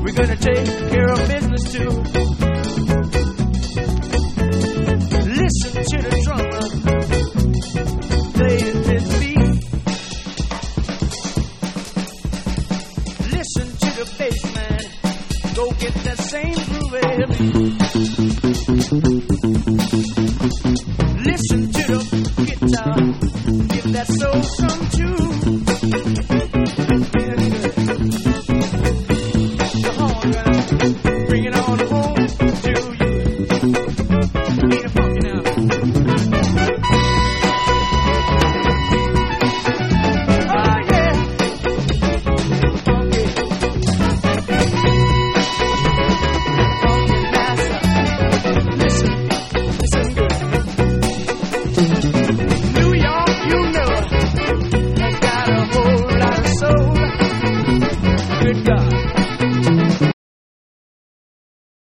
We're gonna take care of business too. Listen to the drummer playing his beat. Listen to the bass man, go get that same groove.